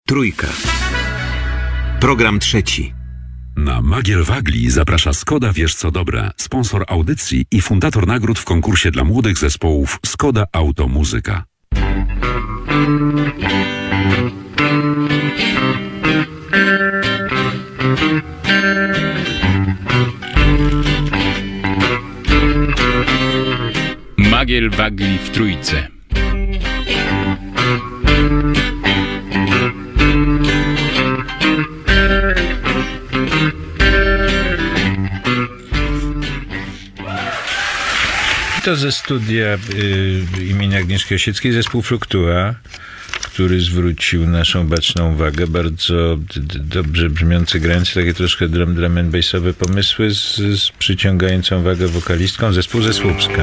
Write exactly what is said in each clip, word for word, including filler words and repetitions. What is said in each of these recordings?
Trójka. Program trzeci. Na Magiel Wagli zaprasza Skoda Wiesz Co Dobre, sponsor audycji i fundator nagród w konkursie dla młodych zespołów Skoda Auto Muzyka. Magiel Wagli w Trójce. To ze studia y, imienia Agnieszki Osieckiej zespół Fluktua, który zwrócił naszą baczną uwagę. Bardzo d- d- dobrze brzmiące, grające takie troszkę drum, drum and bassowe pomysły z, z przyciągającą uwagę wokalistką. Zespół ze Słupska.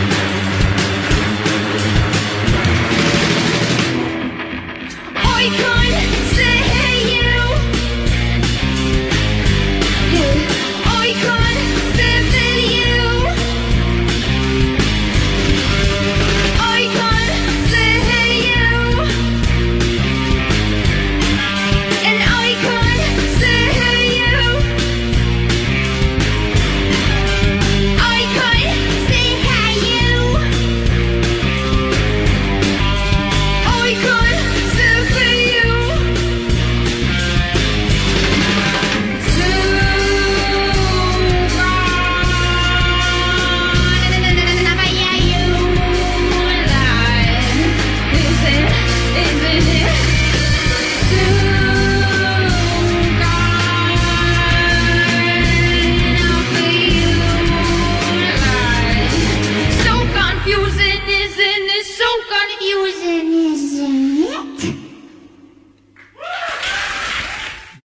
I